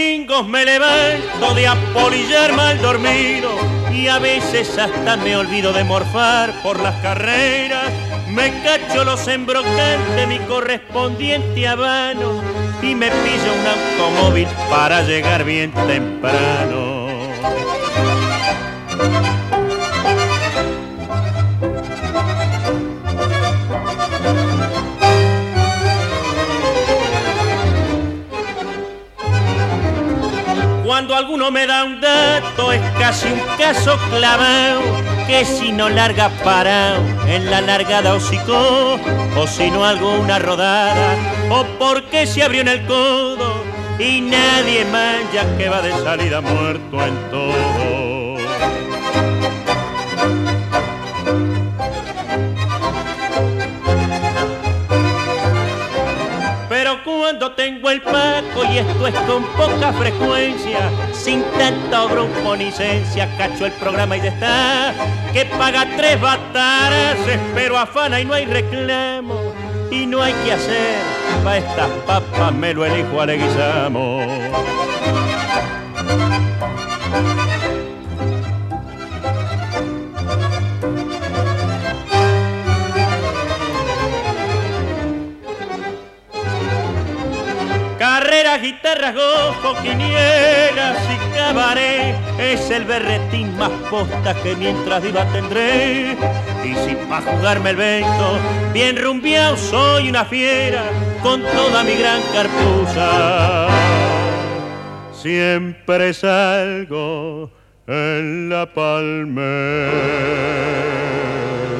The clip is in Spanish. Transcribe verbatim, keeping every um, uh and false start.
domingos me levanto de apolillar mal dormido y a veces hasta me olvido de morfar por las carreras. Me cacho los embrocantes, mi correspondiente habano, y me pillo un automóvil para llegar bien temprano. Cuando alguno me da un dato es casi un caso clavado, que si no larga parado en la largada hocicó, o si no alguna rodada, o porque se abrió en el codo y nadie mancha que va de salida muerto en todo. Pero cuando tengo el paco, y esto es con poca frecuencia, sin tanto grupo ni licencia, cacho el programa y ya está, que paga tres bataras, pero afana y no hay reclamo, y no hay que hacer, pa' estas papas me lo elijo a Leguizamo. Carreras, guitarras, gojo, quinielas y cabaret es el berretín más posta que mientras viva tendré. Y si pa' jugarme el vento bien rumbeado soy una fiera con toda mi gran cartuza, siempre salgo en la palmera.